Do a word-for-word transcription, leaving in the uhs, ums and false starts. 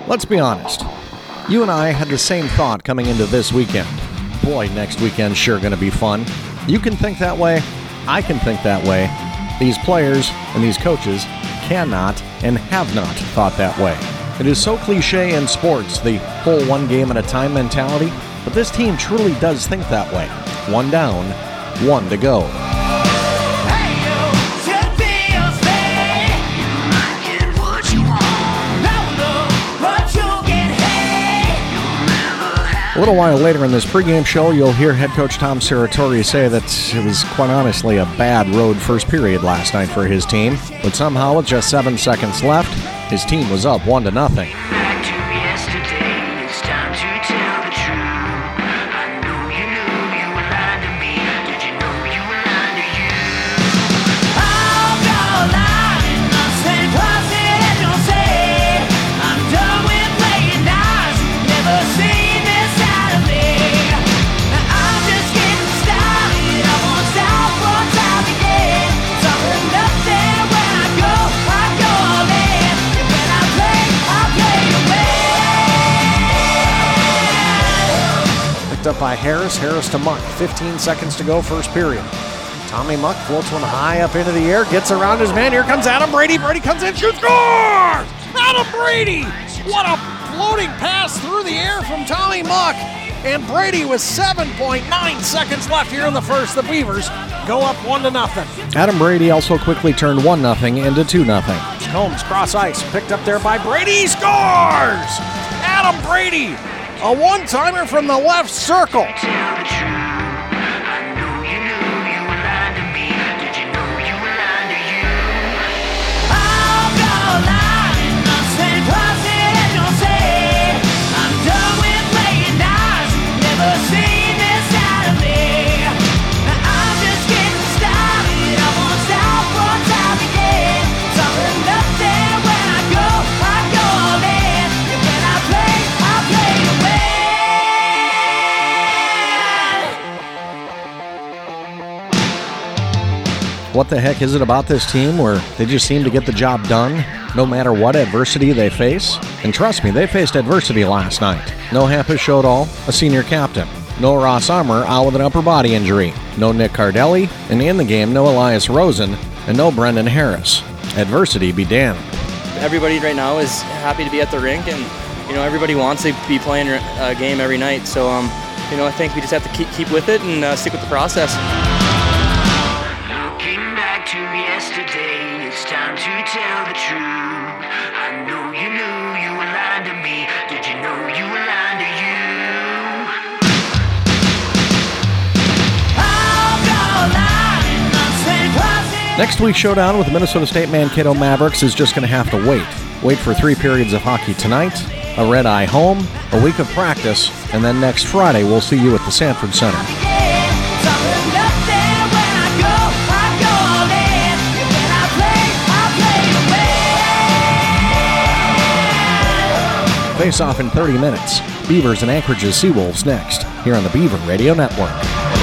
Let's be honest. You and I had the same thought coming into this weekend. Boy, next weekend's sure going to be fun. You can think that way. I can think that way. These players and these coaches cannot and have not thought that way. It is so cliche in sports, the whole one game at a time mentality, but this team truly does think that way. One down, one to go. A little while later in this pregame show, you'll hear head coach Tom Serratore say that it was quite honestly a bad road first period last night for his team. But somehow, with just seven seconds left, his team was up one to nothing. Back to yesterday, it's time to tell the truth. I know you knew you were lying to me. Did you know you were lying to you? I'll go lying, I'm saying crossing and don't say. I'm done with playing nice, never seen this side of me. Now I'm just getting started, I won't stop one time again. Something up there when I go, I go all in. And when I play, I play to win. Picked up by Harris. Harris to Muck. fifteen seconds to go, first period. Tommy Muck floats one high up into the air, gets around his man. Here comes Adam Brady. Brady comes in, shoots, scores! Adam Brady! What a floating pass through the air from Tommy Muck. And Brady with seven point nine seconds left here in the first. The Beavers go up one to nothing. Adam Brady also quickly turned one nothing into two nothing. Combs cross ice, picked up there by Brady, he scores! Adam Brady, a one-timer from the left circle. Tell the truth. I know you knew you were lying to me. Did you know you were lying to you? I'll go lying, I'm saying crossing and don't say. I'm done with playing nice, never seen this side of me. Now I'm just getting started, I won't stop one time again. Something up there when I go, I go all in. And when I play, I play to win. What the heck is it about this team where they just seem to get the job done no matter what adversity they face? And trust me, they faced adversity last night. No Hampus Shodal, a senior captain. No Ross Armour, out with an upper body injury. No Nick Cardelli, and in the game, no Elias Rosen, and no Brendan Harris. Adversity be damned. Everybody right now is happy to be at the rink, and you know everybody wants to be playing a game every night. So um, you know I think we just have to keep keep with it and uh, stick with the process. Looking back to yesterday, it's time to tell the truth. I know you knew you were lying to me. Did you know you were lying to you? I'll go lying, I'm saying crossing. Next week's showdown with the Minnesota State Mankato Mavericks is just going to have to wait. Wait for three periods of hockey tonight, a red-eye home, a week of practice, and then next Friday we'll see you at the Sanford Center. Something up there when I go, I go all in. And when I play, I play to win. Face off in thirty minutes. Beavers and Anchorage's Seawolves next, here on the Beaver Radio Network.